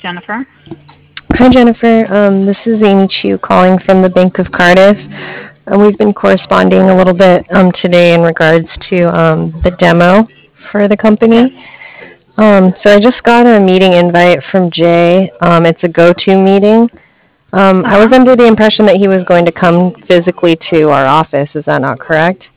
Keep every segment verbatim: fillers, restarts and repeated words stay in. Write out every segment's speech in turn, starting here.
Jennifer. Hi, Jennifer. Um, this is Amy Chu calling from the Bank of Cardiff. Uh, we've been corresponding a little bit um, today in regards to um, the demo for the Yes. company. Um, so I just got a meeting invite from Jay. Um, it's a go-to meeting. Um, I was Uh-huh. under the impression that he was going to come physically to our office. Is that not correct?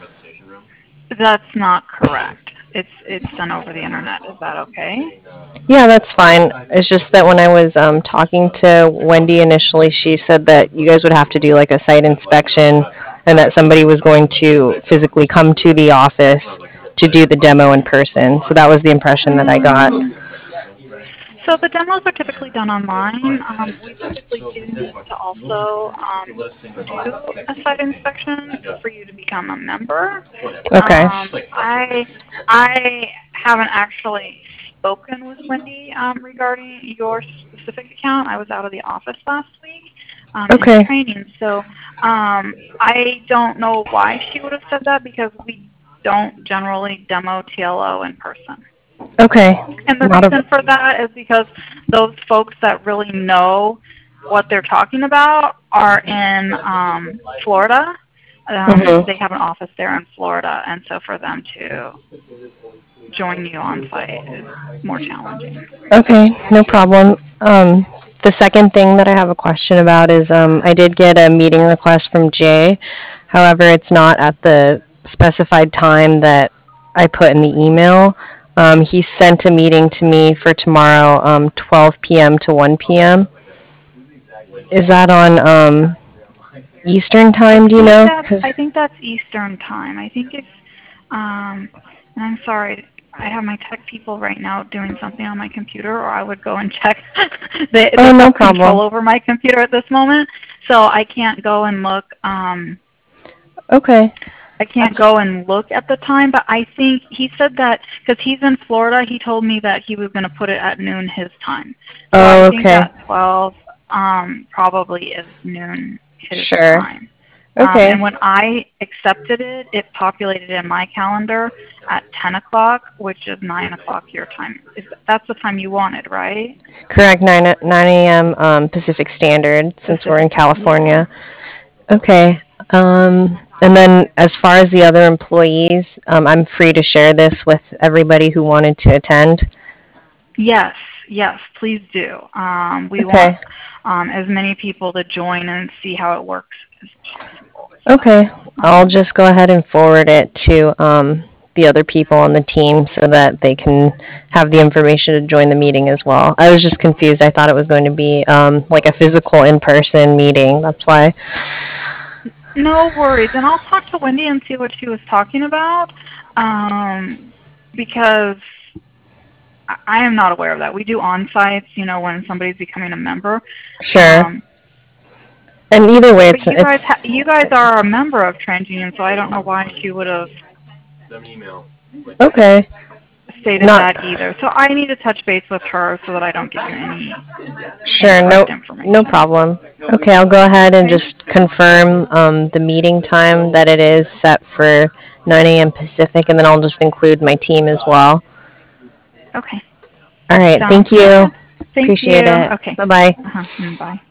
That's not correct. It's it's done over the internet. Is that okay? Yeah, that's fine. It's just that when I was um, talking to Wendy initially, she said that you guys would have to do like a site inspection and that somebody was going to physically come to the office to do the demo in person. So that was the impression that I got. Um, so the demos are typically done online. Um, we typically do need to also um, do a site inspection for you to become a member. Okay. Um, I I haven't actually spoken with Wendy um, regarding your specific account. I was out of the office last week um, in Okay. training, so um, I don't know why she would have said that because we don't generally demo T L O in person. Okay. And the Not reason a. for that is because those folks that really know what they're talking about are in um, Florida. Um, Mhm. they have an office there in Florida, and so for them to join you on site is more challenging. Okay, no problem. Um, the second thing that I have a question about is um, I did get a meeting request from Jay. However, it's not at the specified time that I put in the email. Um, he sent a meeting to me for tomorrow, um, twelve p.m. to one p.m. Is that on um, Eastern I time? Do you think know? that's 'Cause- I think that's Eastern time. I think it's um, and I'm sorry, I have my tech people right now doing something on my computer, or I would go and check. they oh, they no have problem. control over my computer at this moment, so I can't go and look. Um, Okay. I can't That's go and look at the time, but I think he said that because he's in Florida, he told me that he was going to put it at noon his time. So I oh, think okay. that twelve um, probably is noon his Sure. time. Um, Okay. and when I accepted it, it populated in my calendar at ten o'clock, which is nine o'clock your time. Is that's the time you wanted, right? Correct, nine, nine a m. Um, Pacific Standard, since we're in Pacific. Yeah. California. Okay. Um, and then as far as the other employees, um, I'm free to share this with everybody who wanted to attend. Yes, yes, please do. Um, we want Okay. um, as many people to join and see how it works as possible. Okay. So, I'll um, just go ahead and forward it to um, the other people on the team so that they can have the information to join the meeting as well. I was just confused. I thought it was going to be um, like a physical in-person meeting. That's why. no worries, and I'll talk to Wendy and see what she was talking about, um, because I I am not aware of that. We do on-sites, you know, when somebody's becoming a member. Sure. Um, And either way, but it's you guys, it's ha- you guys are a member of TransUnion, so I don't know why she would have okay. stated Not that either. So I need to touch base with her so that I don't give you any sure. incorrect No, no information. problem. Okay, I'll go ahead and Okay? just confirm um, the meeting time that it is set for nine a m. Pacific, and then I'll just include my team as well. Okay. All right. Sounds Thank you. good. Thank Appreciate you. it. Okay. Bye bye. Uh-huh. Mm, bye.